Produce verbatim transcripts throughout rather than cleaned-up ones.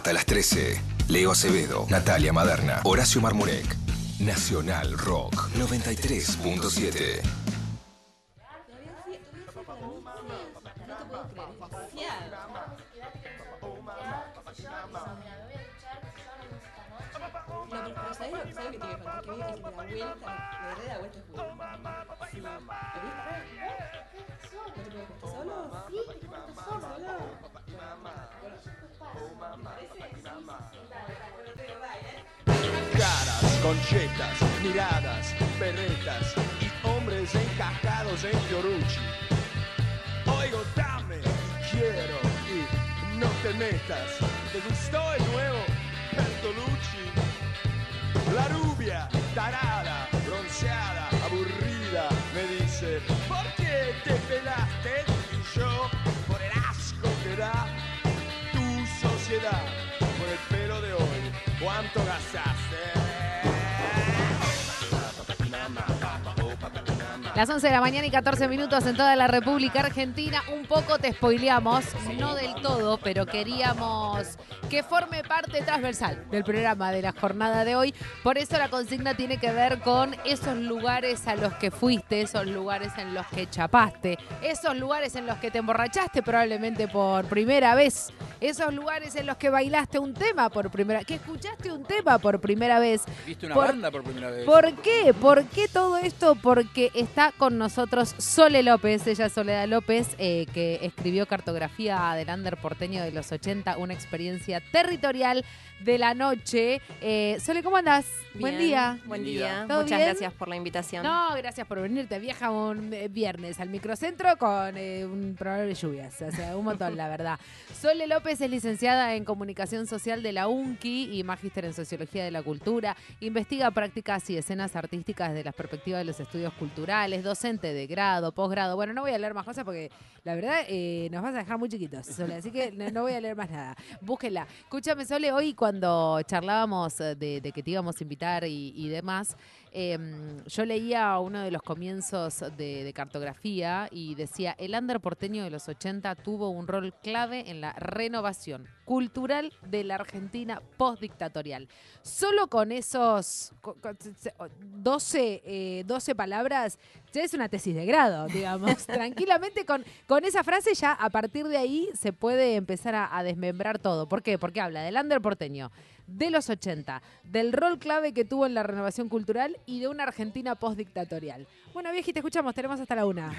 Hasta las trece. Leo Acevedo, Natalia Maderna, Horacio Marmurek. Nacional Rock noventa y tres punto siete. Caras, conchetas, miradas, berretas y hombres encajados en Fiorucci. Oigo, dame, quiero y no te metas. ¿Te gustó el nuevo Bertolucci? La rubia, tarada, bronceada, aburrida, me dice: ¿por qué te pelaste? Y yo, por el asco que da tu sociedad, por el pelo de hoy, ¿cuánto gastaste? Las once de la mañana y catorce minutos en toda la República Argentina. Un poco te spoileamos, no del todo, pero queríamos que forme parte transversal del programa de la jornada de hoy. Por eso la consigna tiene que ver con esos lugares a los que fuiste, esos lugares en los que chapaste, esos lugares en los que te emborrachaste probablemente por primera vez, esos lugares en los que bailaste un tema por primera vez, que escuchaste un tema por primera vez. ¿Viste una por, banda por primera vez? ¿Por qué? ¿Por qué todo esto? Porque está con nosotros Sole López, ella es Soledad López, eh, que escribió Cartografía del Under porteño de los ochenta, una experiencia territorial de la noche. Eh, Sole, ¿cómo andás? Bien, buen día. Buen día. ¿Todo Muchas bien? gracias por la invitación. No, gracias por venirte. Viaja un eh, viernes al microcentro con eh, un probable de lluvias. O sea, un montón, la verdad. Sole López es licenciada en Comunicación Social de la UNCI y magíster en Sociología de la Cultura. Investiga prácticas y escenas artísticas desde la perspectiva de los estudios culturales. Docente de grado, posgrado. Bueno, no voy a leer más cosas porque la verdad eh, nos vas a dejar muy chiquitos, Sole. Así que no, no voy a leer más nada. Búsquenla. Escúchame, Sole, hoy cuando charlábamos de, de que te íbamos a invitar y, y demás, eh, yo leía uno de los comienzos de, de Cartografía y decía: el under porteño de los ochenta tuvo un rol clave en la renovación cultural de la Argentina postdictatorial. Solo con esos doce, eh, doce palabras ya es una tesis de grado, digamos. Tranquilamente con, con esa frase ya a partir de ahí se puede empezar a, a desmembrar todo. ¿Por qué? Porque habla del under porteño de los ochenta, del rol clave que tuvo en la renovación cultural y de una Argentina postdictatorial. Bueno, Vieji, te escuchamos, tenemos hasta la una.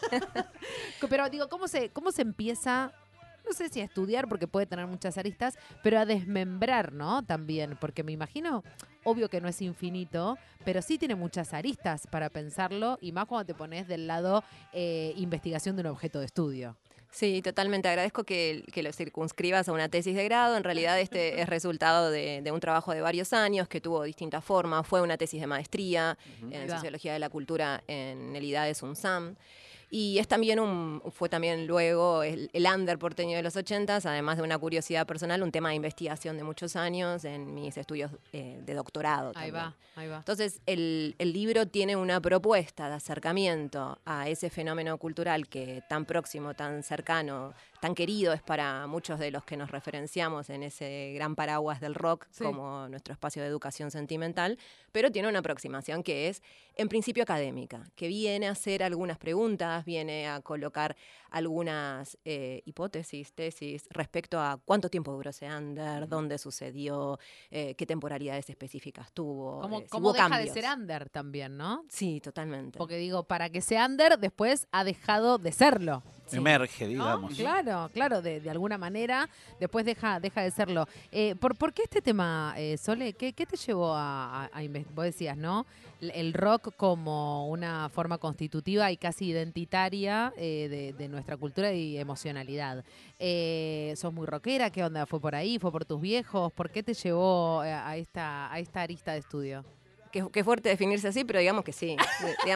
Pero digo, ¿cómo se, cómo se empieza? No sé si a estudiar, porque puede tener muchas aristas, pero a desmembrar, ¿no? También, porque me imagino, obvio que no es infinito, pero sí tiene muchas aristas para pensarlo, y más cuando te pones del lado eh, investigación de un objeto de estudio. Sí, totalmente. Agradezco que, que lo circunscribas a una tesis de grado. En realidad este es resultado de, de un trabajo de varios años que tuvo distintas formas. Fue una tesis de maestría uh-huh. en Sociología de la Cultura en el IDAES UNSAM. Y es también un, fue también luego el, el under porteño de los ochentas, además de una curiosidad personal, un tema de investigación de muchos años en mis estudios eh, de doctorado. Ahí también. va, ahí va. Entonces, el, el libro tiene una propuesta de acercamiento a ese fenómeno cultural que tan próximo, tan cercano, tan querido es para muchos de los que nos referenciamos en ese gran paraguas del rock, sí, como nuestro espacio de educación sentimental, pero tiene una aproximación que es, en principio, académica, que viene a hacer algunas preguntas, viene a colocar algunas eh, hipótesis, tesis respecto a cuánto tiempo duró ese under, dónde sucedió, eh, qué temporalidades específicas tuvo. ¿Cómo, eh, si cómo hubo deja cambios. de ser under también, no? Sí, totalmente. Porque digo, para que sea under, después ha dejado de serlo. Sí. Emerge, digamos. ¿No? Claro, claro, de, de alguna manera, después deja, deja de serlo. Eh, ¿por, ¿Por qué este tema, eh, Sole? ¿Qué, ¿Qué te llevó a, a, a investigar? Vos decías, ¿no? El rock como una forma constitutiva y casi identitaria eh, de, de nuestra cultura y emocionalidad. Eh, ¿Sos muy rockera? ¿Qué onda? ¿Fue por ahí? ¿Fue por tus viejos? ¿Por qué te llevó a esta, a esta arista de estudio? Qué, qué fuerte definirse así, pero digamos que sí. digamos,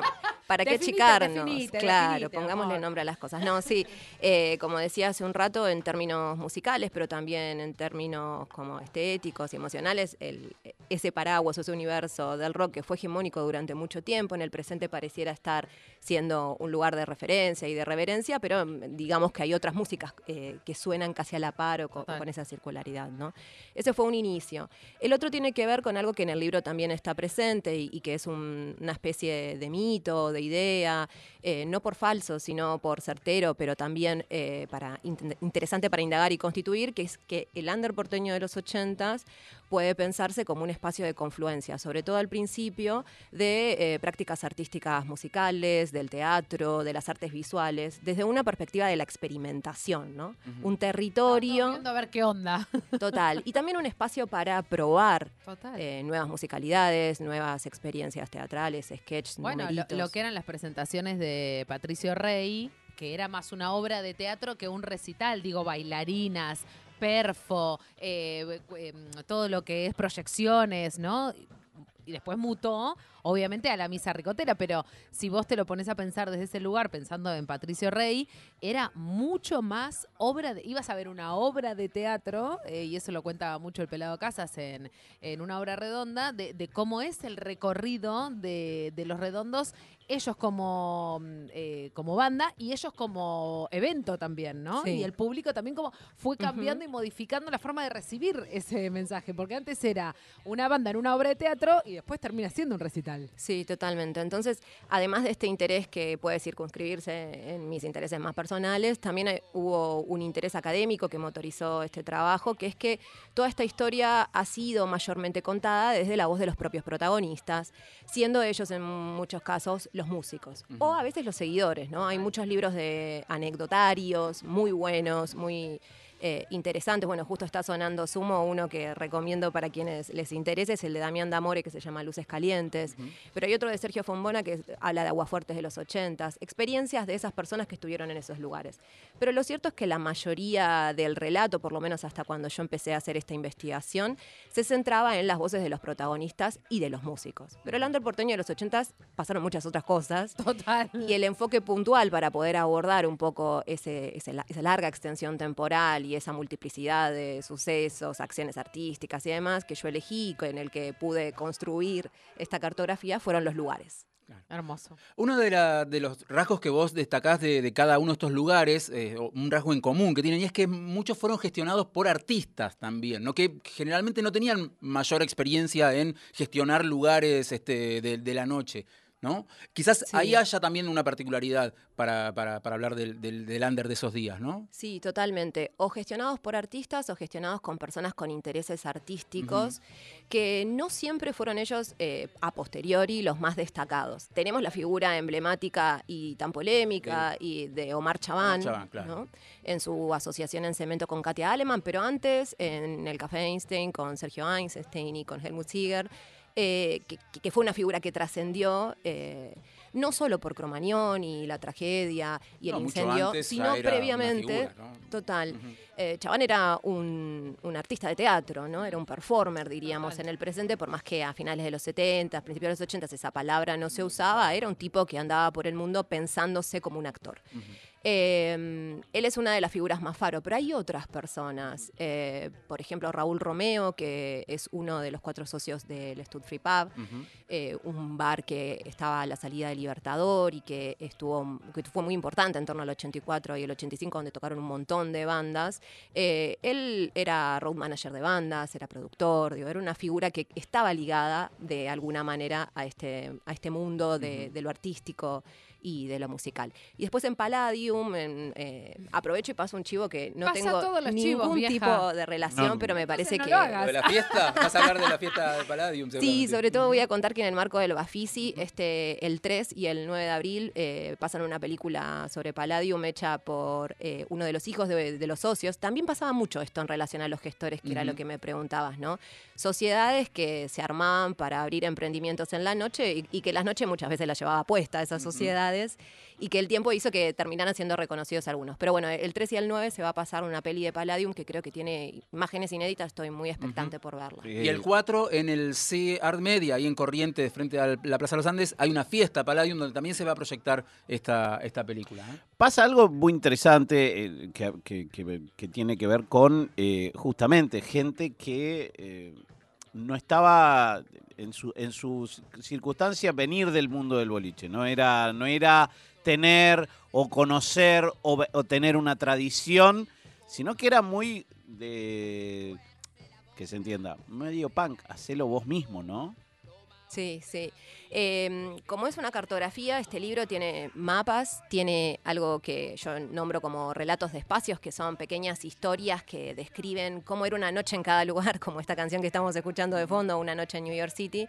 ¿para qué Definite, achicarnos? definite, Claro, definite, pongámosle amor. nombre a las cosas. No, sí, eh, como decía hace un rato, en términos musicales, pero también en términos como estéticos y emocionales, el, ese paraguas, ese universo del rock que fue hegemónico durante mucho tiempo, en el presente pareciera estar siendo un lugar de referencia y de reverencia, pero digamos que hay otras músicas eh, que suenan casi a la par o con, con esa circularidad, ¿no? Ese fue un inicio. El otro tiene que ver con algo que en el libro también está presente y, y que es un, una especie de mito, de idea, eh, no por falso, sino por certero, pero también eh, para in- interesante para indagar y constituir, que es que el under porteño de los ochentas puede pensarse como un espacio de confluencia, sobre todo al principio, de eh, prácticas artísticas musicales, del teatro, de las artes visuales, desde una perspectiva de la experimentación, ¿no? Uh-huh. Un territorio... viendo a ver qué onda. Total. Y también un espacio para probar eh, nuevas musicalidades, nuevas experiencias teatrales, sketches, bueno, numeritos. Lo, lo que eran las presentaciones de Patricio Rey, que era más una obra de teatro que un recital, digo, bailarinas, perfo, eh, eh, todo lo que es proyecciones, ¿no? Y después mutó, obviamente, a la misa ricotera, pero si vos te lo pones a pensar desde ese lugar, pensando en Patricio Rey, era mucho más obra, de, ibas a ver una obra de teatro, eh, y eso lo cuenta mucho el Pelado Casas en, en una obra redonda, de, de cómo es el recorrido de, de Los Redondos, ellos como, eh, como banda y ellos como evento también, ¿no? Sí. Y el público también como fue cambiando uh-huh. y modificando la forma de recibir ese mensaje, porque antes era una banda en una obra de teatro y después termina siendo un recital. Sí, totalmente. Entonces, además de este interés que puede circunscribirse en mis intereses más personales, también hay, hubo un interés académico que motorizó este trabajo, que es que toda esta historia ha sido mayormente contada desde la voz de los propios protagonistas, siendo ellos en muchos casos los músicos, uh-huh. o a veces los seguidores, ¿no? Hay muchos libros de anecdotarios muy buenos, muy eh, interesantes. Bueno, justo está sonando Sumo, uno que recomiendo para quienes les interese, es el de Damián Damore, que se llama Luces Calientes, uh-huh. pero hay otro de Sergio Fombona que habla de Aguafuertes de los ochentas, experiencias de esas personas que estuvieron en esos lugares. Pero lo cierto es que la mayoría del relato, por lo menos hasta cuando yo empecé a hacer esta investigación, se centraba en las voces de los protagonistas y de los músicos. Pero el under porteño de los ochentas pasaron muchas otras cosas. Total. Y el enfoque puntual para poder abordar un poco ese, ese, esa larga extensión temporal y esa multiplicidad de sucesos, acciones artísticas y demás que yo elegí, en el que pude construir esta cartografía, fueron los lugares. Claro. Hermoso. Uno de, la, de los rasgos que vos destacás de, de cada uno de estos lugares, eh, un rasgo en común que tienen, y es que muchos fueron gestionados por artistas también, ¿no? Que generalmente no tenían mayor experiencia en gestionar lugares este, de, de la noche, ¿no? Quizás sí. Ahí haya también una particularidad para, para, para hablar del, del, del under de esos días, ¿no? Sí, totalmente. O gestionados por artistas o gestionados con personas con intereses artísticos, uh-huh. que no siempre fueron ellos eh, a posteriori los más destacados. Tenemos la figura emblemática y tan polémica sí. y de Omar Chabán, Omar Chabán claro. ¿no? En su asociación en cemento con Katia Aleman, pero antes en el Café Einstein con Sergio Einstein y con Helmut Zieger, Eh, que, que fue una figura que trascendió eh, no solo por Cromañón y la tragedia y el no, incendio, sino previamente, figura, ¿no? Total. Uh-huh. eh, Chabán era un, un artista de teatro, ¿no? Era un performer, diríamos, total. En el presente, por más que a finales de los setenta, principios de los ochenta esa palabra no se usaba, era un tipo que andaba por el mundo pensándose como un actor. Uh-huh. Eh, él es una de las figuras más faro, pero hay otras personas. Eh, por ejemplo, Raúl Romeo, que es uno de los cuatro socios del Stud Free Pub, uh-huh. eh, un bar que estaba a la salida del Libertador y que, estuvo, que fue muy importante en torno al ochenta y cuatro y el ochenta y cinco, donde tocaron un montón de bandas. Eh, él era road manager de bandas, era productor, digo, era una figura que estaba ligada de alguna manera a este, a este mundo de, uh-huh. de lo artístico y de lo musical. Y después en Palladium, en, eh, aprovecho y paso un chivo que no Pasa tengo todos los ningún chivos, tipo de relación, no, pero me parece no que... lo hagas. ¿De la fiesta? ¿Vas a hablar de la fiesta de Palladium? Sí, sobre todo voy a contar que en el marco del Bafisi, este, el tres y el nueve de abril eh, pasan una película sobre Palladium hecha por eh, uno de los hijos de, de los socios. También pasaba mucho esto en relación a los gestores, que uh-huh. era lo que me preguntabas, ¿no? Sociedades que se armaban para abrir emprendimientos en la noche y, y que las noches muchas veces las llevaba puesta esas sociedades. ciudades y que el tiempo hizo que terminaran siendo reconocidos algunos. Pero bueno, el tres y el nueve se va a pasar una peli de Palladium que creo que tiene imágenes inéditas, estoy muy expectante uh-huh. por verla. Sí. Y el cuatro, en el C Art Media, ahí en Corrientes, frente a la Plaza de los Andes, hay una fiesta Palladium donde también se va a proyectar esta, esta película. ¿eh? Pasa algo muy interesante eh, que, que, que, que tiene que ver con eh, justamente gente que eh, no estaba en su en sus circunstancias venir del mundo del boliche, no era no era tener o conocer o, o tener una tradición, sino que era muy de, que se entienda, medio punk, hacelo vos mismo, ¿no? Sí, sí. Eh, como es una cartografía, este libro tiene mapas, tiene algo que yo nombro como relatos de espacios, que son pequeñas historias que describen cómo era una noche en cada lugar, como esta canción que estamos escuchando de fondo, Una noche en New York City.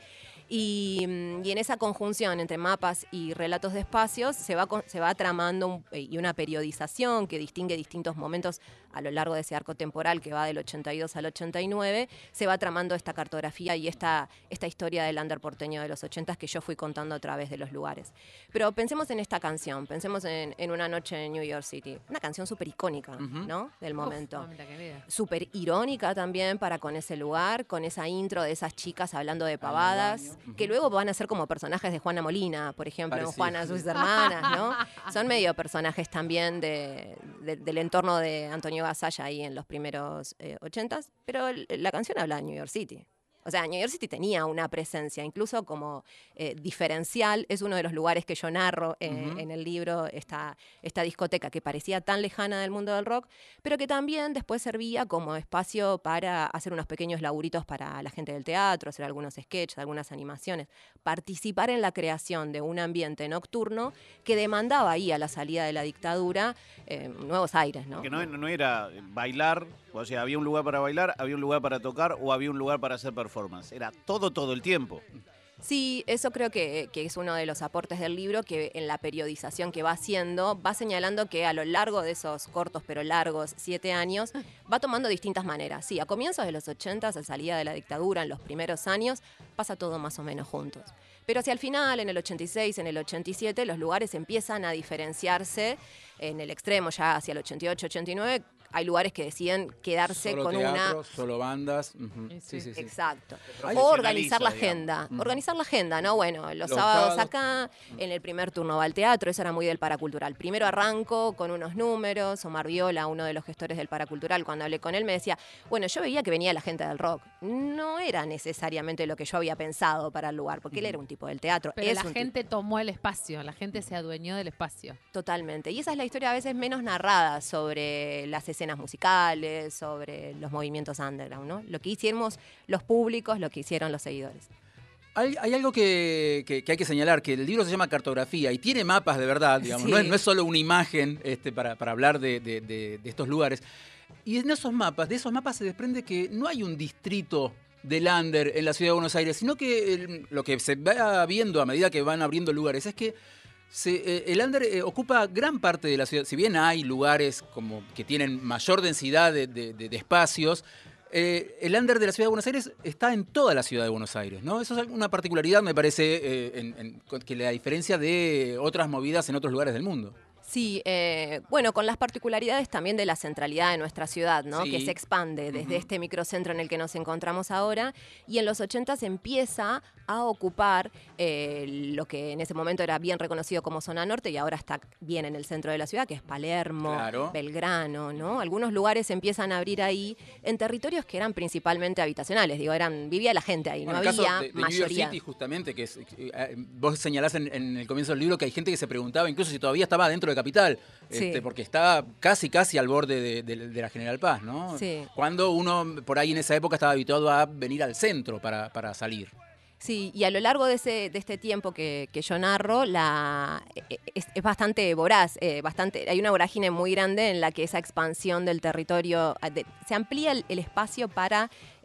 Y, y en esa conjunción entre mapas y relatos de espacios se va, se va tramando un, y una periodización que distingue distintos momentos a lo largo de ese arco temporal que va del ochenta y dos al ochenta y nueve, se va tramando esta cartografía y esta, esta historia del under porteño de los ochentas que yo fui contando a través de los lugares. Pero pensemos en esta canción, pensemos en, en Una noche en New York City, una canción súper icónica, uh-huh. ¿no? Del momento. Súper irónica también para con ese lugar, con esa intro de esas chicas hablando de pavadas, uh-huh. que luego van a ser como personajes de Juana Molina, por ejemplo, en Juana, sus hermanas, ¿no? Son medio personajes también de, de, del entorno de Antonio Gasalla ahí en los primeros eh, ochentas, pero la canción habla de New York City. O sea, New York City tenía una presencia, incluso como eh, diferencial. Es uno de los lugares que yo narro eh, uh-huh. en el libro, esta, esta discoteca que parecía tan lejana del mundo del rock, pero que también después servía como espacio para hacer unos pequeños laburitos para la gente del teatro, hacer algunos sketches, algunas animaciones, participar en la creación de un ambiente nocturno que demandaba ahí a la salida de la dictadura eh, nuevos aires, ¿no? Que no, no era bailar, o sea, había un lugar para bailar, había un lugar para tocar o había un lugar para hacer performance. Era todo, todo el tiempo. Sí, eso creo que, que es uno de los aportes del libro, que en la periodización que va haciendo, va señalando que a lo largo de esos cortos pero largos siete años, va tomando distintas maneras. Sí, a comienzos de los ochentas, a salida de la dictadura, en los primeros años, pasa todo más o menos juntos. Pero hacia el final, en el ochenta y seis, en el ochenta y siete, los lugares empiezan a diferenciarse en el extremo, ya hacia el ochenta y ocho, ochenta y nueve, hay lugares que deciden quedarse solo con teatro, una... solo bandas. Uh-huh. Sí, sí, sí. Exacto. Pero O organizar la digamos. agenda. Mm. Organizar la agenda, ¿no? Bueno, los, Los sábados, sábados. acá, en el primer turno va al teatro, eso era muy del Paracultural. Primero arranco con unos números, Omar Viola, uno de los gestores del Paracultural, cuando hablé con él me decía, bueno, yo veía que venía la gente del rock. No era necesariamente lo que yo había pensado para el lugar, porque él era un tipo del teatro. Pero es la un gente tomó el espacio, la gente se adueñó del espacio. Totalmente. Y esa es la historia a veces menos narrada sobre las escenas musicales, sobre los movimientos underground, ¿no? Lo que hicimos los públicos, lo que hicieron los seguidores. Hay, hay algo que, que, que hay que señalar, que el libro se llama Cartografía y tiene mapas de verdad, digamos, Sí. no, es, no es solo una imagen este, para, para hablar de, de, de, de estos lugares. Y en esos mapas, de esos mapas se desprende que no hay un distrito del under en la ciudad de Buenos Aires, sino que el, lo que se va viendo a medida que van abriendo lugares es que Se, eh, el under eh, ocupa gran parte de la ciudad. Si bien hay lugares como que tienen mayor densidad de, de, de, de espacios, eh, el under de la ciudad de Buenos Aires está en toda la ciudad de Buenos Aires, ¿no? Eso es una particularidad, me parece, eh, en, en, que la diferencia de otras movidas en otros lugares del mundo. Sí, eh, bueno, con las particularidades también de la centralidad de nuestra ciudad, ¿no? Sí. Que se expande desde Uh-huh. este microcentro en el que nos encontramos ahora, y en los ochenta se empieza a ocupar eh, lo que en ese momento era bien reconocido como zona norte y ahora está bien en el centro de la ciudad, que es Palermo, Claro. Belgrano, ¿no? Algunos lugares se empiezan a abrir ahí en territorios que eran principalmente habitacionales, digo, eran vivía la gente ahí, Bueno, no el caso había de, de New mayoría. York City, justamente, que es, eh, vos señalás en, en el comienzo del libro que hay gente que se preguntaba incluso si todavía estaba dentro de Capital, Sí. este, porque estaba casi casi al borde de, de- de la General Paz, ¿no? Sí. Cuando uno por ahí en esa época estaba habituado a venir al centro para, para salir. Sí, y a lo largo de, ese, de este tiempo que, que yo narro, la, es, es bastante voraz, eh, bastante, hay una vorágine muy grande en la que esa expansión del territorio, de, se amplía el, el espacio para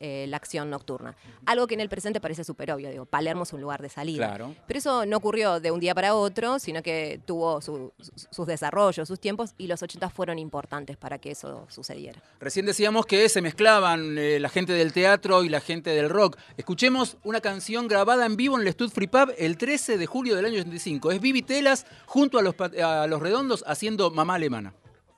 eh, la acción nocturna. Algo que en el presente parece súper obvio, digo, Palermo es un lugar de salida. Claro. Pero eso no ocurrió de un día para otro, sino que tuvo su, su, sus desarrollos, sus tiempos, y los ochenta fueron importantes para que eso sucediera. Recién decíamos que se mezclaban eh, la gente del teatro y la gente del rock. Escuchemos una canción grabada en vivo en el Stud Free Pub el trece de julio del año ochenta y cinco. Es Vivi Telas junto a los, a los Redondos haciendo Mamá Alemana.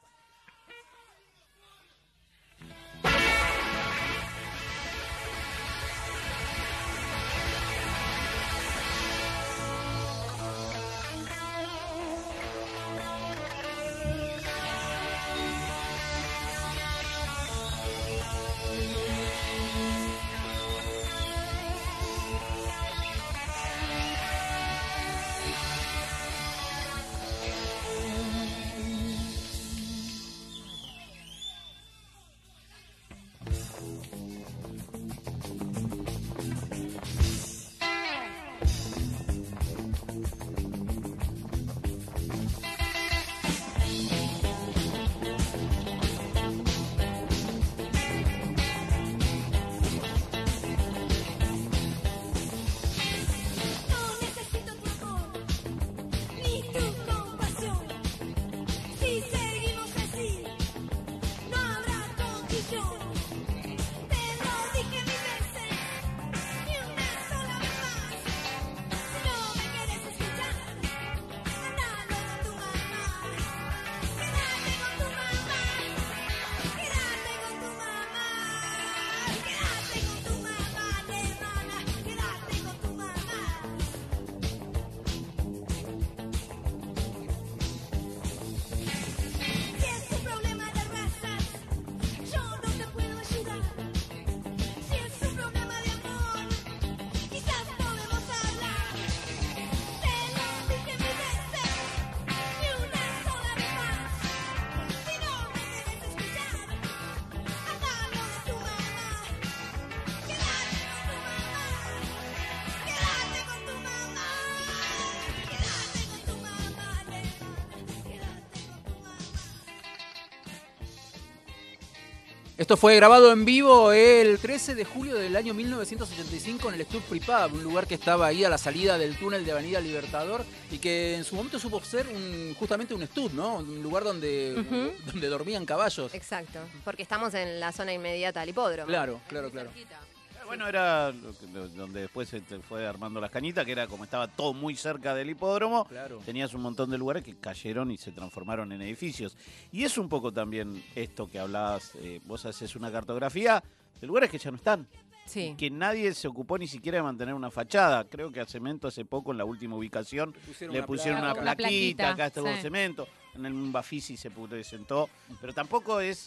Esto fue grabado en vivo el trece de julio del año mil novecientos ochenta y cinco en el Stud Free Pub, un lugar que estaba ahí a la salida del túnel de Avenida Libertador y que en su momento supo ser un, justamente un stud, ¿no? Un lugar donde, uh-huh. donde dormían caballos. Exacto, porque estamos en la zona inmediata al hipódromo. Claro, claro, claro. Bueno, era donde después se fue armando las cañitas, que era como estaba todo muy cerca del hipódromo, claro. Tenías un montón de lugares que cayeron y se transformaron en edificios. Y es un poco también esto que hablabas, eh, vos haces una cartografía de lugares que ya no están. Sí. Que nadie se ocupó ni siquiera de mantener una fachada. Creo que a Cemento hace poco, en la última ubicación, le pusieron, le pusieron una, una plaquita, plaquita, acá está sí. Cemento, en el Bafisi se presentó, pero tampoco es...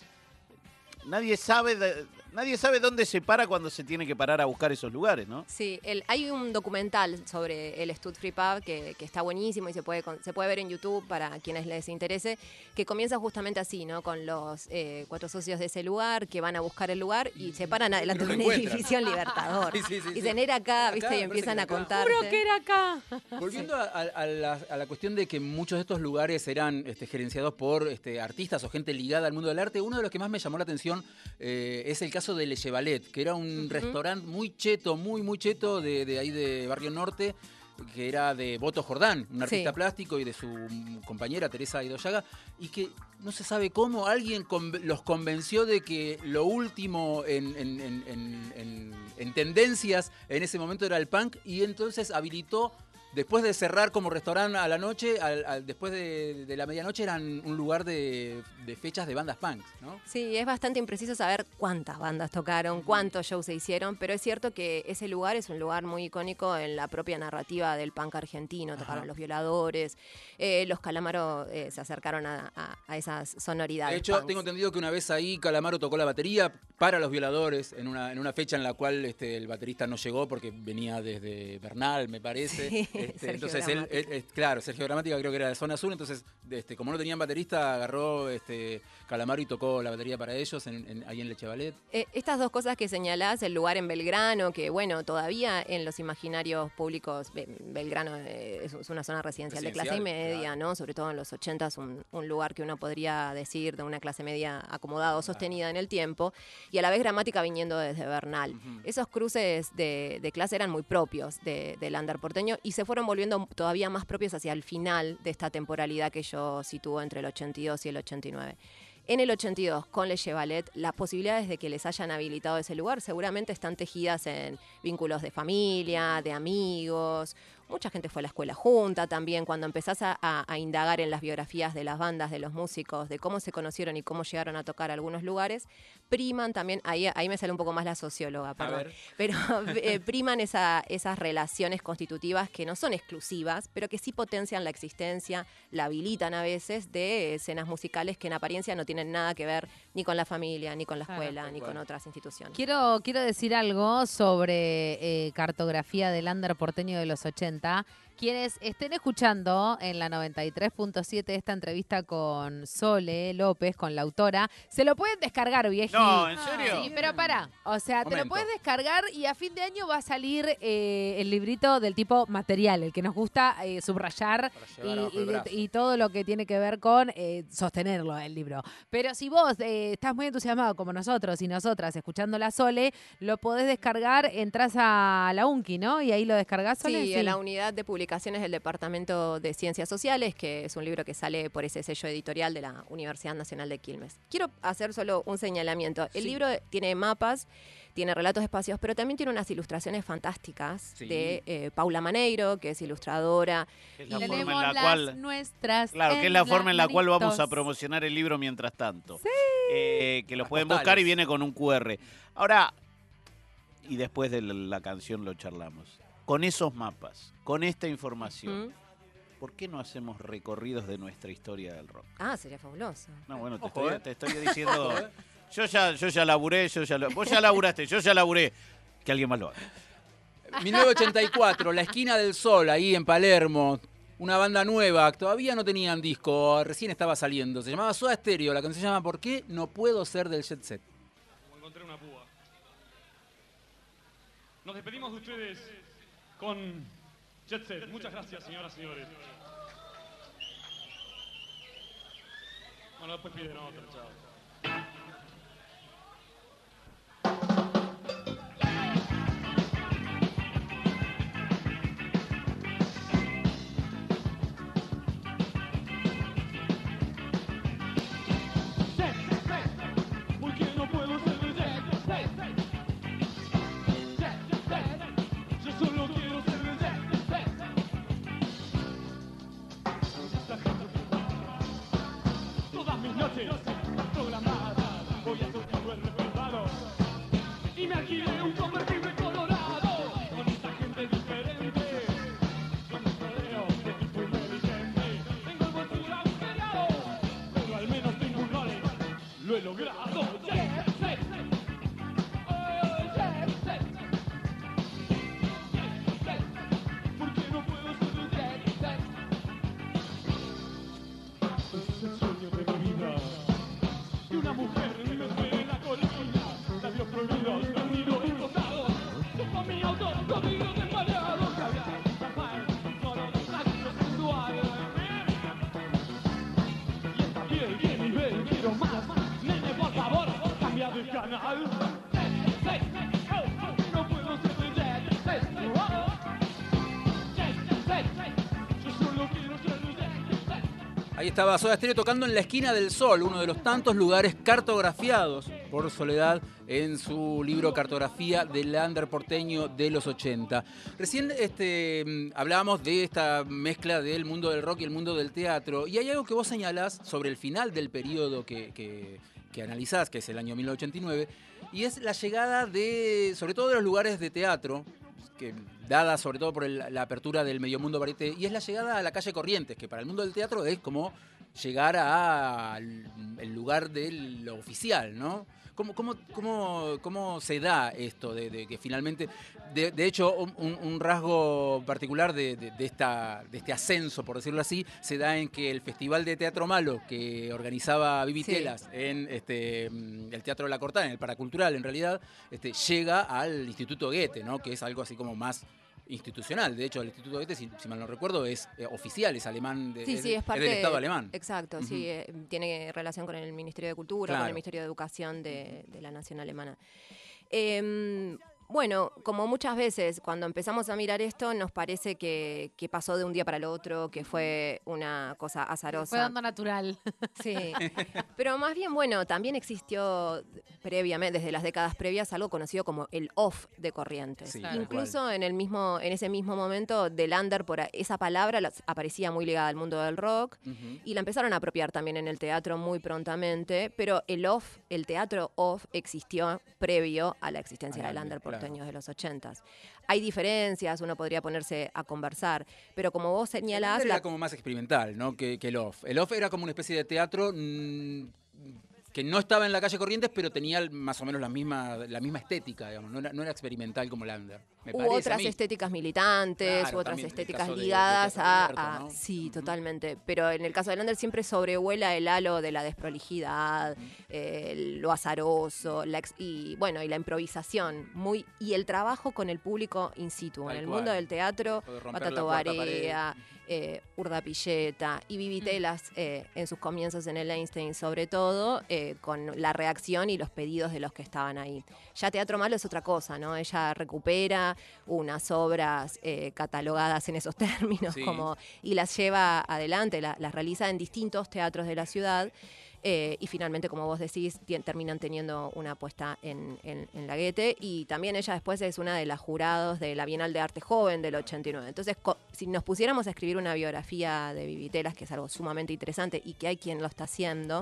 Nadie sabe, de, nadie sabe dónde se para cuando se tiene que parar a buscar esos lugares, ¿no? Sí, el, hay un documental sobre el Stud Free Pub que, que está buenísimo y se puede, se puede ver en YouTube para quienes les interese, que comienza justamente así, ¿no? Con los eh, cuatro socios de ese lugar que van a buscar el lugar y se paran adelante de un edificio en Libertador. Sí, sí, sí, y dicen, era acá, ¿viste? Acá, y empiezan a contarte. Juro que era acá. Volviendo a, a, la, a la cuestión de que muchos de estos lugares eran este, gerenciados por este, artistas o gente ligada al mundo del arte, uno de los que más me llamó la atención Eh, es el caso de Le Chevalet, que era un uh-huh. restaurante muy cheto, muy, muy cheto de, de ahí de Barrio Norte, que era de Boto Jordán, un artista sí. plástico, y de su compañera Teresa Idoyaga, y que no se sabe cómo alguien con, los convenció de que lo último en, en, en, en, en, en tendencias en ese momento era el punk, y entonces habilitó. Después de cerrar como restaurante a la noche, al, al, después de, de la medianoche eran un lugar de, de fechas de bandas punk, ¿no? Sí, es bastante impreciso saber cuántas bandas tocaron, cuántos shows se hicieron, pero es cierto que ese lugar es un lugar muy icónico en la propia narrativa del punk argentino. Ajá. Tocaron Los Violadores, eh, los Calamaro eh, se acercaron a, a, a esas sonoridades. De hecho, punks. Tengo entendido que una vez ahí Calamaro tocó la batería para Los Violadores en una, en una fecha en la cual este, el baterista no llegó porque venía desde Bernal, me parece. Sí. Este, Sergio entonces él, Gramática. él- él- claro, Sergio Gramática creo que era de Zona Sur, entonces este, como no tenían baterista, agarró este, Calamaro y tocó la batería para ellos en, en- ahí en Lechevalet. Eh, estas dos cosas que señalás, el lugar en Belgrano, que bueno, todavía en los imaginarios públicos, Be- Belgrano eh, es es una zona residencial, de clase Residencial, media, claro. ¿no? Sobre todo en los ochenta es un, un lugar que uno podría decir de una clase media acomodada o sostenida en el tiempo, y a la vez Gramática viniendo desde Bernal. Ujú. Esos cruces de, de clase eran muy propios de- del under porteño y se fueron volviendo todavía más propios hacia el final de esta temporalidad que yo sitúo entre el ochenta y dos y el ochenta y nueve. En el ochenta y dos, con Le Chevalet, las posibilidades de que les hayan habilitado ese lugar seguramente están tejidas en vínculos de familia, de amigos. Mucha gente fue a la escuela junta también. Cuando empezás a, a- a indagar en las biografías de las bandas, de los músicos, de cómo se conocieron y cómo llegaron a tocar algunos lugares, priman también, ahí, ahí me sale un poco más la socióloga, perdón, ver. pero eh, priman esa- esas relaciones constitutivas que no son exclusivas, pero que sí potencian la existencia, la habilitan a veces de escenas musicales que en apariencia no tienen nada que ver ni con la familia, ni con la Claro. escuela, Tal ni cual. con otras instituciones. Quiero, quiero decir algo sobre eh, cartografía del under porteño de los ochenta. Quienes estén escuchando en la noventa y tres punto siete esta entrevista con Sole López, con la autora, se lo pueden descargar, vieji. No, ¿en serio? Sí, pero pará. O sea, te lo Momento. puedes descargar y a fin de año va a salir eh, el librito del tipo material, el que nos gusta eh, subrayar Para y, llevar abajo y el de- brazo. y todo lo que tiene que ver con eh, sostenerlo, el libro. Pero si vos eh, estás muy entusiasmado como nosotros y nosotras escuchando la Sole, lo podés descargar, entras a la UNCI, ¿no? Y ahí lo descargás, Sole. Sí, en la unidad de publicaciones del Departamento de Ciencias Sociales, que es un libro que sale por ese sello editorial de la Universidad Nacional de Quilmes. Quiero hacer solo un señalamiento. El Sí. libro tiene mapas, tiene relatos de espacios, pero también tiene unas ilustraciones fantásticas Sí. de eh, Paula Maneiro, que es ilustradora. Que es la Y forma Tenemos en la las cual, nuestras. claro, que es en la forma en la cual vamos a manitos. promocionar el libro mientras tanto. Eh, que lo Las pueden postales. buscar y viene con un cu erre. Ahora, y después de la, la canción lo charlamos. Con esos mapas, con esta información, ¿Mm? ¿por qué no hacemos recorridos de nuestra historia del rock? Ah, sería fabuloso. No, bueno, te, Ojo, estoy, eh. te estoy diciendo. Yo ya, yo ya laburé, yo ya lo- vos ya laburaste, yo ya laburé. Que alguien más lo haga. mil novecientos ochenta y cuatro, La Esquina del Sol, ahí en Palermo. Una banda nueva, todavía no tenían disco, recién estaba saliendo. Se llamaba Soda Stereo, la canción se llama ¿Por qué no puedo ser del Jet Set? Como encontré una púa. Nos despedimos de ustedes con Jet Set. Muchas gracias, señoras y señores. Bueno, después piden otra, chao. ¿Por qué no puedo ser del Jet Set? Yo solo quiero ser del Jet Set. Esta gente, todas mis noches programadas, voy a sortir el respetado y me alquilé un convertible colorado con esta gente diferente. Con un rodeo de tipo inteligente, tengo el bolsillo agujereado, pero al menos tengo un Rolex. Lo he logrado. Jet Set. Oh, Jet Set. Jet Set. ¿Por qué no puedo ser el Jet Set? Es el sueño de mi vida. Y una mujer me espera en la colina. Labios prohibidos, dormido y rosados. Supo mi auto, conmigo desmayado. Caviar, champán, solo los actos sensuales. Y esta piel, qué nivel, quiero más. Nene, por favor, cambia de canal. Jet Set. Oh, no puedo ser de Jet Set. Oh, Jet Set. Yo solo quiero ser de Jet Set. Ahí estaba Soda Stereo tocando en La Esquina del Sol, uno de los tantos lugares cartografiados por Soledad en su libro Cartografía del Under porteño de los ochenta. Recién este, mm, hablábamos de esta mezcla del mundo del rock y el mundo del teatro, y hay algo que vos señalás sobre el final del periodo que, que, que analizás, que es el año mil novecientos ochenta y nueve, y es la llegada de, sobre todo de los lugares de teatro, que dada sobre todo por el- la apertura del medio mundo varieté, y es la llegada a la calle Corrientes, que para el mundo del teatro es como llegar al el lugar de lo oficial, ¿no? ¿Cómo, cómo, cómo, cómo se da esto de, de que finalmente, de, de hecho, un, un rasgo particular de, de, de, esta, de este ascenso, por decirlo así, se da en que el Festival de Teatro Malo que organizaba Vivi Sí. Telas en este, el Teatro de la Cortada, en el Paracultural en realidad, este, llega al Instituto Goethe, ¿no? Que es algo así como más institucional. De hecho, el Instituto Goethe, si, si mal no recuerdo, es eh, oficial, es alemán, de, Sí, es, sí, es parte es del Estado alemán. Exacto, Ujú. sí, eh, tiene relación con el Ministerio de Cultura, Claro. con el Ministerio de Educación de, de la Nación Alemana. Eh, bueno, como muchas veces cuando empezamos a mirar esto nos parece que, que pasó de un día para el otro, que fue una cosa azarosa. Fue dando natural. Sí, pero más bien, bueno, también existió previamente, desde las décadas previas, algo conocido como el off de Corrientes. Sí, Claro. Incluso en el mismo, en ese mismo momento, del under, por a- esa palabra la- aparecía muy ligada al mundo del rock Ujú. y la empezaron a apropiar también en el teatro muy prontamente, pero el off, el teatro off existió previo a la existencia Al del under, under claro. porteños de los ochentas. Hay diferencias, uno podría ponerse a conversar, pero como vos El señalás, under la era como más experimental, ¿no? Que, que el off. El off era como una especie de teatro mm, que no estaba en la calle Corrientes, pero tenía más o menos la misma, la misma estética, digamos. No era, no era experimental como el under. Me u parece a otras mí. estéticas militantes, Claro, u otras también, el estéticas caso de- de ligadas Teatro a, Abierto, a- ¿no? Sí, Ujú. totalmente. Pero en el caso del under siempre sobrevuela el halo de la desprolijidad, eh, lo azaroso, la ex- y bueno, y la improvisación. Muy, y el trabajo con el público in situ. Tal en el cual. mundo del teatro, O de romper Batato la cuarta Barea, pared. eh, Urda Pilleta y Vivi Telas eh, en sus comienzos en el Einstein, sobre todo, eh, con la reacción y los pedidos de los que estaban ahí. Ya Teatro Malo es otra cosa, ¿no? Ella recupera unas obras eh, catalogadas en esos términos Sí. como, y las lleva adelante, la- las realiza en distintos teatros de la ciudad. eh, y finalmente, como vos decís, tien- terminan teniendo una apuesta en, en, en la Goethe. Y también ella después es una de las jurados de la Bienal de Arte Joven del ochenta y nueve. Entonces, co- si nos pusiéramos a escribir una biografía de Vivi Telas, que es algo sumamente interesante y que hay quien lo está haciendo,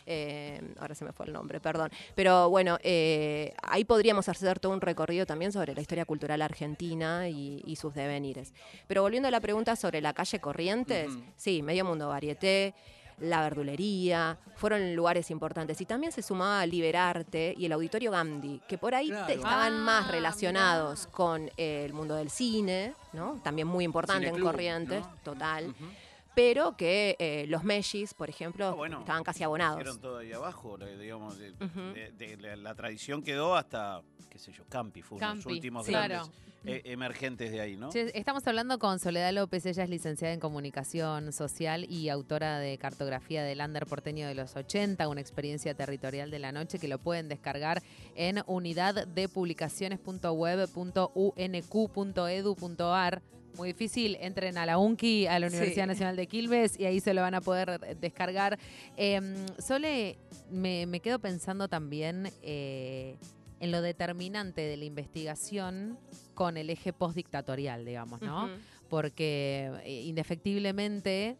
eh, ahora se me fue el nombre, perdón, pero bueno, eh, ahí podríamos hacer todo un recorrido también sobre la historia cultural argentina y, y sus devenires. Pero volviendo a la pregunta sobre la calle Corrientes, Ujú. sí, Medio Mundo Varieté, la verdulería, fueron lugares importantes. Y también se sumaba Liberarte y el Auditorio Gandhi, que por ahí Claro. te- estaban Ah, más relacionados mirá. con eh, el mundo del cine, ¿no? También muy importante en Cineclub, Corrientes, ¿no? total. Ujú. Pero que eh, los Mellis, por ejemplo, Ah, bueno, estaban casi abonados. Hicieron todo ahí abajo, le- digamos, de, Ujú. de- de la, la tradición quedó hasta, qué sé yo, Campi fue uno de los Campi, últimos sí. grandes Claro. eh, emergentes de ahí, ¿no? Che, estamos hablando con Soledad López, ella es licenciada en Comunicación Social y autora de Cartografía del Under porteño de los ochenta, una experiencia territorial de la noche que lo pueden descargar en unidad de publicaciones punto web punto u n q punto edu punto a r. Muy difícil, entren a la UNCI, a la Universidad Sí. Nacional de Quilmes y ahí se lo van a poder descargar. Eh, Sole, me, me quedo pensando también eh, en lo determinante de la investigación con el eje postdictatorial, digamos, ¿no? Ujú. Porque eh, indefectiblemente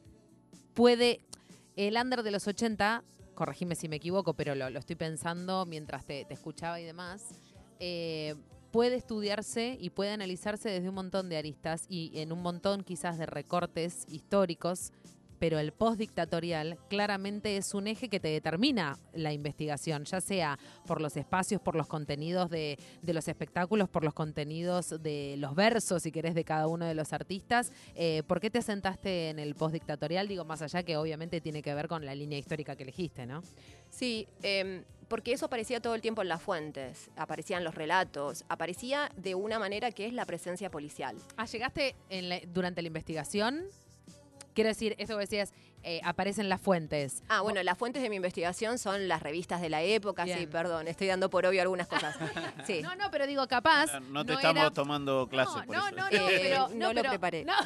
puede, el under de los ochenta, corregime si me equivoco, pero lo, lo estoy pensando mientras te, te escuchaba y demás, eh, puede estudiarse y puede analizarse desde un montón de aristas y en un montón quizás de recortes históricos, pero el postdictatorial claramente es un eje que te determina la investigación, ya sea por los espacios, por los contenidos de, de los espectáculos, por los contenidos de los versos, si querés, de cada uno de los artistas. Eh, ¿Por qué te sentaste en el postdictatorial? Digo, más allá que obviamente tiene que ver con la línea histórica que elegiste, ¿no? Sí, em, porque eso aparecía todo el tiempo en las fuentes, aparecían los relatos, aparecía de una manera que es la presencia policial. Ah, ¿llegaste en la- durante la investigación? Quiero decir, eso que decías, eh, aparecen las fuentes. Ah, bueno, las fuentes de mi investigación son las revistas de la época, sí, Bien. perdón, estoy dando por obvio algunas cosas. Sí. No, no, pero digo, capaz. No, no te no estamos era- tomando clases No, por no, eso. no, no, Eh, pero, no lo pero- preparé. No,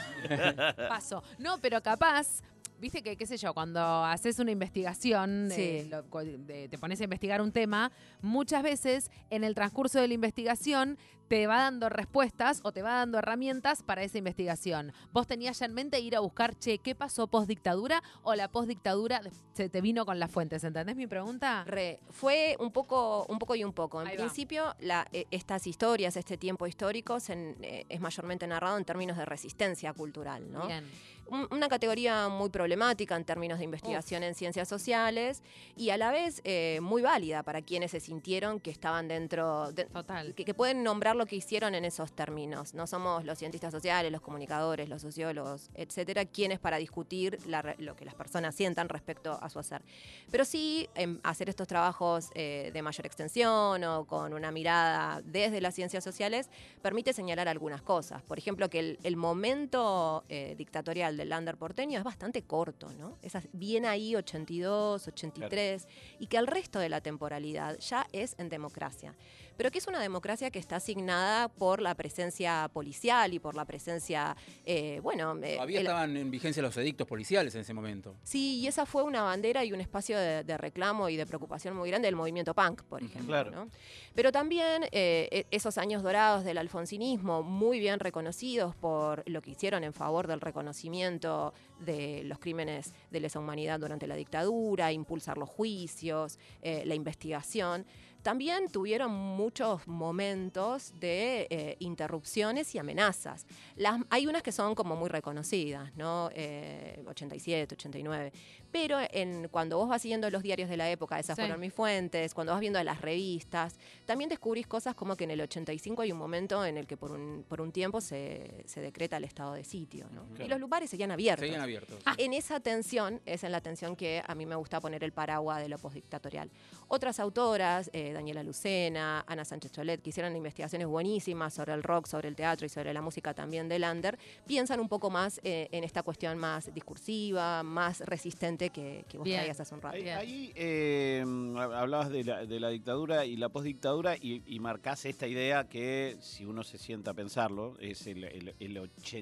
paso. No, pero capaz, viste que, qué sé yo, cuando haces una investigación, Sí. eh, lo- cu- de- te pones a investigar un tema, muchas veces en el transcurso de la investigación te va dando respuestas o te va dando herramientas para esa investigación. ¿Vos tenías ya en mente ir a buscar, che, qué pasó post-dictadura o la post-dictadura se te vino con las fuentes? ¿Entendés mi pregunta? Re, fue un poco, un poco y un poco. En Ahí va. principio, la, eh, estas historias, este tiempo histórico, se, eh, es mayormente narrado en términos de resistencia cultural, ¿no? Bien. Un, una categoría muy problemática en términos de investigación Uf. en ciencias sociales y a la vez eh, muy válida para quienes se sintieron que estaban dentro, de, Total. que, que pueden nombrar lo que hicieron en esos términos. No somos los cientistas sociales, los comunicadores, los sociólogos, etcétera, quienes para discutir la, re- lo que las personas sientan respecto a su hacer. Pero sí em, hacer estos trabajos eh, de mayor extensión o con una mirada desde las ciencias sociales permite señalar algunas cosas. Por ejemplo, que el, el momento eh, dictatorial del Lander porteño es bastante corto, ¿no? Es as- bien ahí ochenta y dos, ochenta y tres, y que el resto de la temporalidad ya es en democracia. Pero que es una democracia que está asignada por la presencia policial y por la presencia, eh, bueno... eh, Todavía el- estaban en vigencia los edictos policiales en ese momento. Sí, y esa fue una bandera y un espacio de, de reclamo y de preocupación muy grande del movimiento punk, por ejemplo. Claro. ¿no? Pero también eh, e- esos años dorados del alfonsinismo, muy bien reconocidos por lo que hicieron en favor del reconocimiento de los crímenes de lesa humanidad durante la dictadura, impulsar los juicios, eh, la investigación. También tuvieron muchos momentos de eh, interrupciones y amenazas. Las, hay unas que son como muy reconocidas, ¿no? Eh, ochenta y siete, ochenta y nueve. Pero en, cuando vos vas siguiendo los diarios de la época, esas Sí. fueron mis fuentes, cuando vas viendo las revistas, también descubrís cosas como que en el ochenta y cinco hay un momento en el que por un, por un tiempo se, se decreta el estado de sitio, ¿no? Claro. Y los lugares seguían abiertos. Seguían abiertos. Ah. En esa tensión, es en la tensión que a mí me gusta poner el paraguas de lo postdictatorial. Otras autoras, eh, Daniela Lucena, Ana Sánchez Cholet, que hicieron investigaciones buenísimas sobre el rock, sobre el teatro y sobre la música también de Lander, piensan un poco más eh, en esta cuestión más discursiva, más resistente que, que vos Bien. traías hace un rato. Ahí, Bien. ahí, eh, hablabas de la, de la dictadura y la postdictadura y, y marcás esta idea que, si uno se sienta a pensarlo, es el, el, el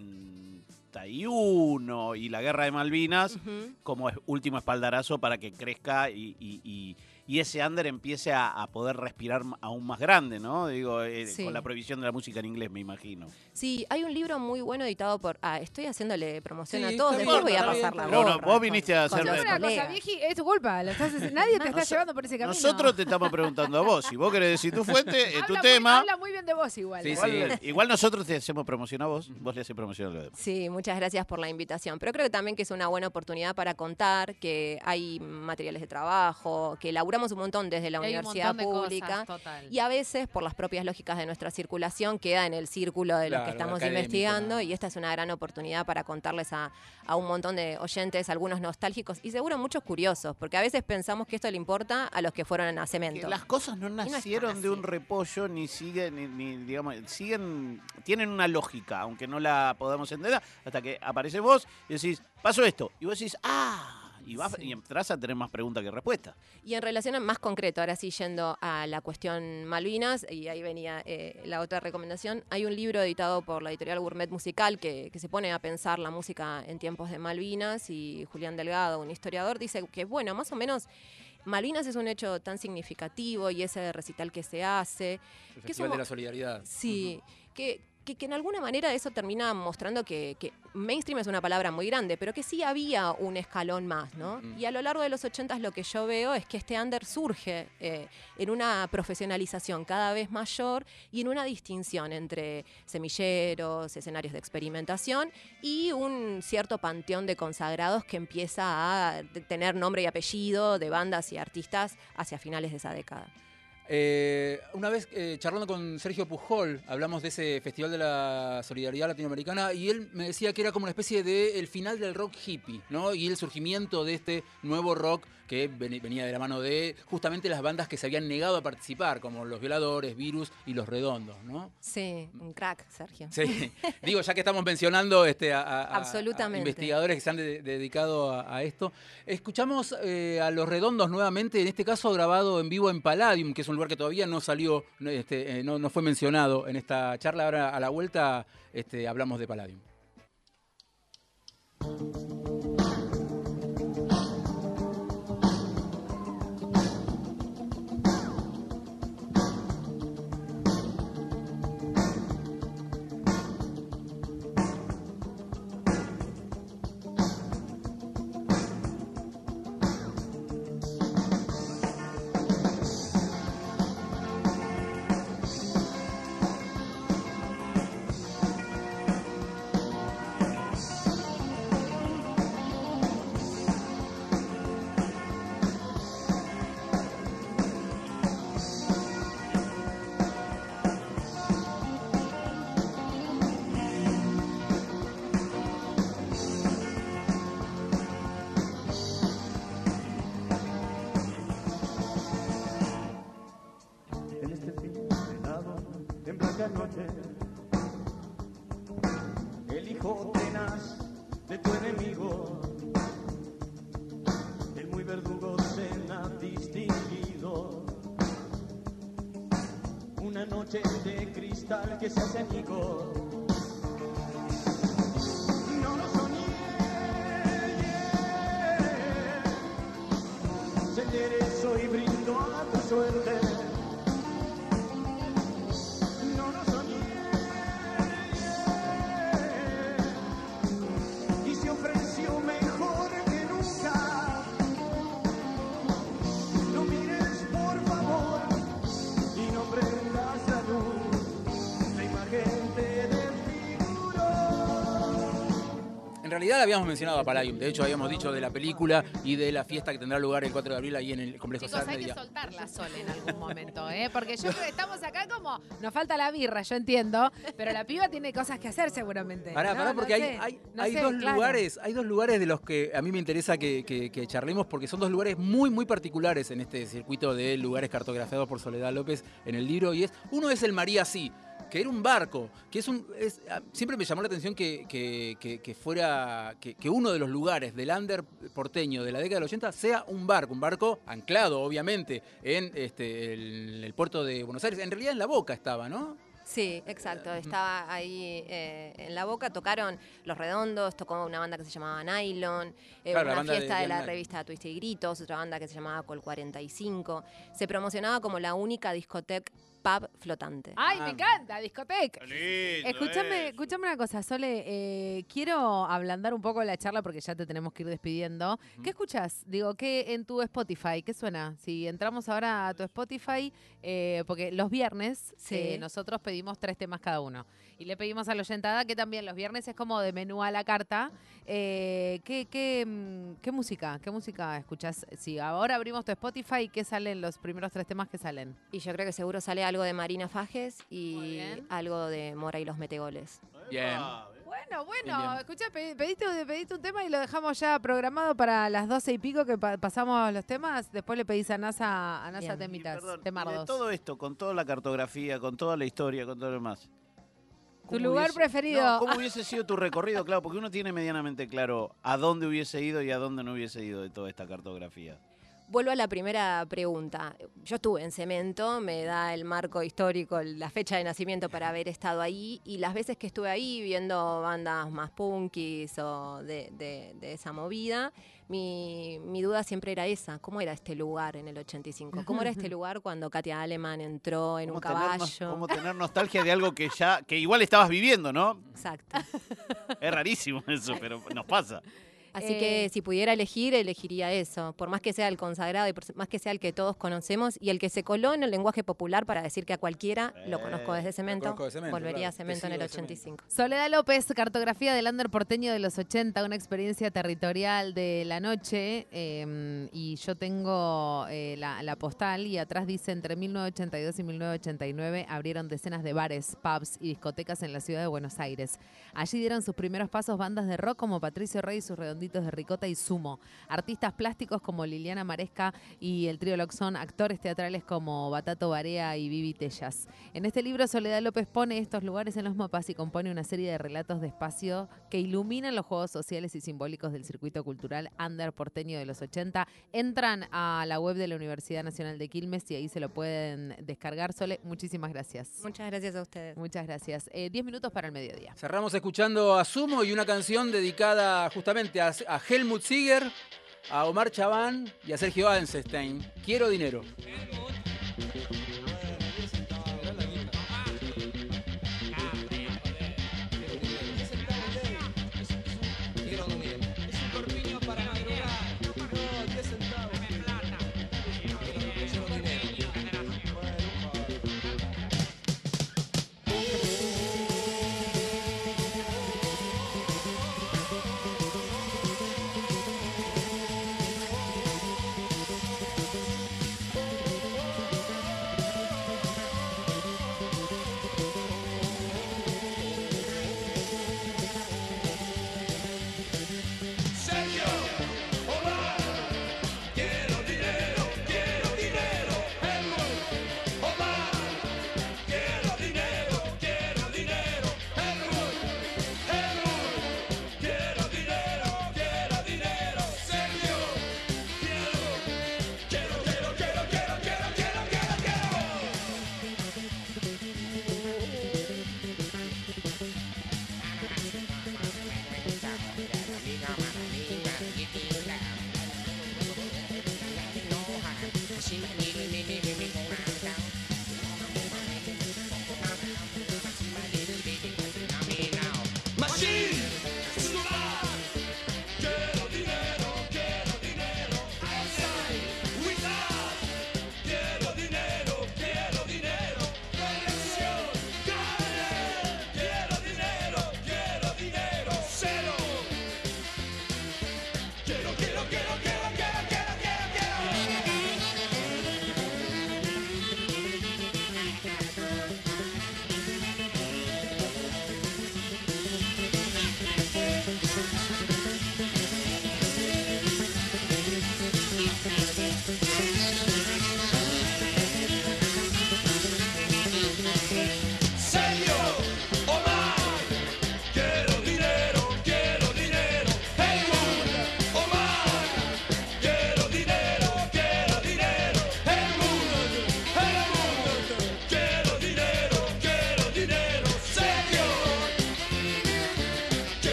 ochenta y uno y la guerra de Malvinas Ujú. como es último espaldarazo para que crezca y, y- y- y ese under empiece a, a poder respirar m- aún más grande, ¿no? Digo, eh, Sí. con la prohibición de la música en inglés, me imagino. Sí, hay un libro muy bueno editado por... Ah, estoy haciéndole promoción Sí, a todos, está después bien, voy a está pasar bien, la está bien. gorra. No, no, vos viniste a con hacer los de- Una cosa, colegas. vieji, es tu culpa. lo estás haciendo- nadie te está Noso- llevando por ese camino. Nosotros te estamos preguntando a vos. Si vos querés decir tu fuente, es tu Habla muy- tema. Habla muy bien de vos igual. Sí, ¿eh? Igual, igual nosotros te hacemos promoción a vos, vos le haces promoción a los demás. Sí, muchas gracias por la invitación. Pero creo que también que es una buena oportunidad para contar que hay materiales de trabajo, que elaboramos un montón desde la Hay un universidad montón de pública. cosas, total. Y a veces, por las propias lógicas de nuestra circulación, queda en el círculo de los Claro, que estamos académico, investigando. nada. Y esta es una gran oportunidad para contarles a, a un montón de oyentes, algunos nostálgicos y seguro muchos curiosos, porque a veces pensamos que esto le importa a los que fueron a Que cemento. las cosas no no es tan nacieron de un así. repollo, ni siguen, ni, ni, digamos, siguen, tienen una lógica, aunque no la podamos entender, hasta que aparece vos y decís, pasó esto, y vos decís, ah, y vas Sí. y entras a tener más preguntas que respuestas. Y en relación a más concreto, ahora sí yendo a la cuestión Malvinas, y ahí venía eh, la otra recomendación, hay un libro editado por la editorial Gourmet Musical que, que se pone a pensar la música en tiempos de Malvinas, y Julián Delgado, un historiador, dice que, bueno, más o menos Malvinas es un hecho tan significativo y ese recital que se hace, El que Festival somos- de la Solidaridad. sí, que, que, que en alguna manera eso termina mostrando que, que mainstream es una palabra muy grande, pero que sí había un escalón más, ¿no? Ujú. Y a lo largo de los ochentas lo que yo veo es que este under surge eh, en una profesionalización cada vez mayor y en una distinción entre semilleros, escenarios de experimentación y un cierto panteón de consagrados que empieza a de- tener nombre y apellido de bandas y artistas hacia finales de esa década. Eh, una vez eh, charlando con Sergio Pujol, hablamos de ese Festival de la Solidaridad Latinoamericana y él me decía que era como una especie de el final del rock hippie, ¿no? Y el surgimiento de este nuevo rock que ven- venía de la mano de justamente las bandas que se habían negado a participar, como Los Violadores, Virus y Los Redondos, ¿no? Sí, un crack, Sergio. Sí, digo, ya que estamos mencionando este, a, a- a- Absolutamente. a investigadores que se han de- dedicado a, a esto, escuchamos eh, a Los Redondos nuevamente, en este caso grabado en vivo en Palladium, que es un lugar que todavía no salió, no, este, eh, no, no fue mencionado en esta charla. Ahora a la vuelta este, hablamos de Palladium. noche. El hijo tenaz de tu enemigo, el muy verdugo cena distinguido. Una noche de cristal que se hace añico. No lo soñé, yeah. Se enderezó y brindó a tu suerte. No lo soñé, yeah. Y se ofreció mejor que nunca. No mires por favor y no prendas la luz. La imagen te desfiguró. En realidad habíamos mencionado a Palladium, de hecho habíamos dicho de la película y de la fiesta que tendrá lugar el cuatro de abril ahí en el complejo Chicos, hay Sartre. que soltarla sola en algún momento, ¿eh? Porque yo creo que estamos acá como, nos falta la birra, yo entiendo, pero la piba tiene cosas que hacer seguramente. Pará, No, pará, no porque hay, sé, hay, no hay sé, dos claro. lugares, hay dos lugares de los que a mí me interesa que, que- que charlemos, porque son dos lugares muy, muy particulares en este circuito de lugares cartografiados por Soledad López en el libro, y es, uno es el María Sí, que era un barco, que es un, es- ah, siempre me llamó la atención que, que- que- que fuera, que, que uno de los lugares del under porteño de la década del ochenta sea un barco, un barco anclado, obviamente, en este, el, el puerto de Buenos Aires, en realidad en La Boca estaba, ¿no? Sí, exacto. Estaba ahí eh, en La Boca, tocaron Los Redondos, tocó una banda que se llamaba Nylon, eh, Claro, la una banda de fiesta de, Ian la Nylon. revista Twist y Gritos, otra banda que se llamaba Col cuarenta y cinco. Se promocionaba como la única discoteca pub flotante. Ay, Ah. me encanta, discoteca. Escúchame, escúchame una cosa, Sole, eh, quiero ablandar un poco la charla porque ya te tenemos que ir despidiendo. ¿Qué escuchas? Digo, ¿qué en tu Spotify? ¿Qué suena? Si entramos ahora a tu Spotify, eh, porque los viernes Sí. eh, nosotros pedimos tres temas cada uno. Y le pedimos a la oyentada que también los viernes es como de menú a la carta. Eh, ¿qué, qué, mm, qué música? ¿Qué música escuchas? Si ahora abrimos tu Spotify, ¿qué salen los primeros tres temas que salen? Y yo creo que seguro sale algo de Marina Fajes Muy y bien. algo de Mora y los Metegoles. Bien. Bueno, bueno, Bien, bien. escucha, pe- pediste, pediste un tema y lo dejamos ya programado para las doce y pico que pa- pasamos los temas. Después le pedís a NASA, a NASA Bien. Y, temitas, perdón, y de temardos. todo esto, con toda la cartografía, con toda la historia, con todo lo demás. Tu ¿cómo lugar hubiese- preferido. No, ¿cómo hubiese sido tu recorrido? Claro, porque uno tiene medianamente claro a dónde hubiese ido y a dónde no hubiese ido de toda esta cartografía. Vuelvo a la primera pregunta. Yo estuve en Cemento, me da el marco histórico, la fecha de nacimiento para haber estado ahí, y las veces que estuve ahí viendo bandas más punkis o de, de- de esa movida, mi, mi duda siempre era esa, ¿cómo era este lugar en el ochenta y cinco? ¿Cómo era este lugar cuando Katia Aleman entró en un ¿Cómo tener nos- caballo? cómo tener nostalgia de algo que ya, que igual estabas viviendo, ¿no? Exacto. Es rarísimo eso, pero nos pasa. Así Eh, que si pudiera elegir, elegiría eso, por más que sea el consagrado y por más que sea el que todos conocemos y el que se coló en el lenguaje popular para decir que a cualquiera lo conozco desde Cemento, conozco de Cemento, volvería claro, a Cemento te en el sigo de ochenta y cinco. Soledad López, cartografía del under porteño de los ochenta, una experiencia territorial de la noche. eh, y yo tengo eh, la, la postal y atrás dice, entre mil novecientos ochenta y dos y mil novecientos ochenta y nueve abrieron decenas de bares, pubs y discotecas en la ciudad de Buenos Aires. Allí dieron sus primeros pasos bandas de rock como Patricio Rey y sus Redonditos de Ricota y Sumo. Artistas plásticos como Liliana Maresca y el trío Loxón, actores teatrales como Batato Barea y Vivi Tellas. En este libro Soledad López pone estos lugares en los mapas y compone una serie de relatos de espacio que iluminan los juegos sociales y simbólicos del circuito cultural under porteño de los ochenta. Entran a la web de la Universidad Nacional de Quilmes y ahí se lo pueden descargar. Sole, muchísimas gracias. Muchas gracias a ustedes. Muchas gracias. Eh, diez minutos para el mediodía. Cerramos escuchando a Sumo y una canción dedicada justamente a, a Helmut Ziger, a Omar Chabán y a Sergio Eisenstein. Quiero dinero.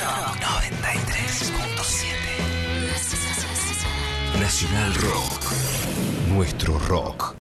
noventa y tres punto siete. Nacional Rock. Nuestro rock.